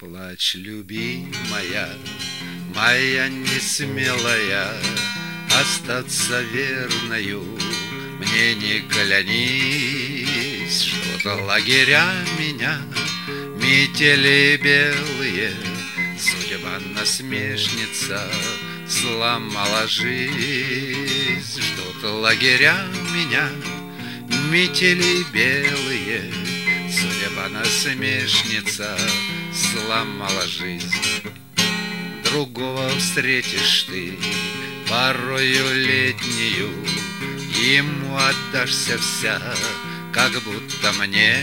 плачь, любимая, моя несмелая, остаться верною мне не клянись, что-то лагеря меня метели белые, судьба насмешница сломала жизнь, что-то лагеря меня метели белые, судьба насмешница сломала жизнь. Другого встретишь ты порою летнюю, ему отдашься вся, как будто мне.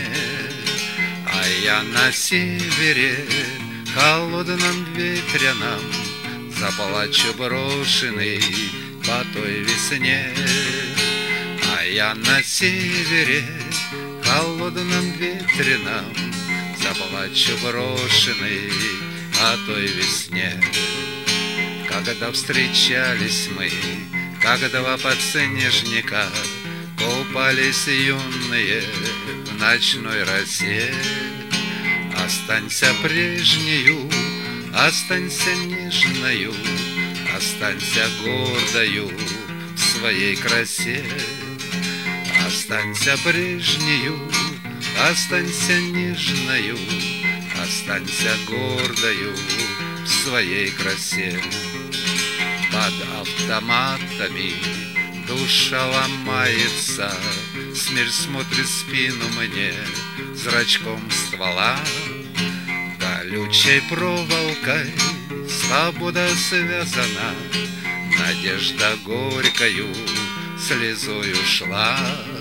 А я на севере, холодном ветреном, заплачу брошенный по той весне. А я на севере, холодном ветреном, заплачу брошенный о той весне. Когда встречались мы, как два подснежника, купались юные в ночной росе. Останься прежнею, останься нежною, останься гордою в своей красе. Останься прежнею, останься нежною, останься гордою в своей красе. Под автоматами душа ломается, смерть смотрит в спину мне зрачком ствола. Колючей проволокой свобода связана, надежда горькою слезою шла.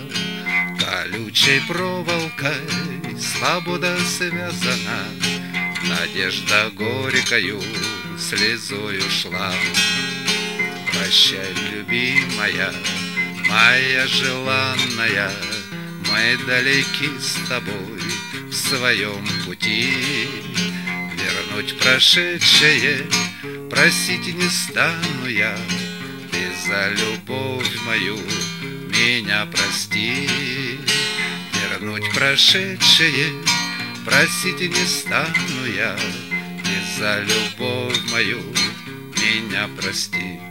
Колючей проволокой свобода связана, надежда горькою слезою шла. Прощай, любимая, моя желанная, мы далеки с тобой в своем пути. Вернуть прошедшее просить не стану я, ты за любовь мою меня прости. Вернуть прошедшее просить не стану я, ты за любовь мою меня прости.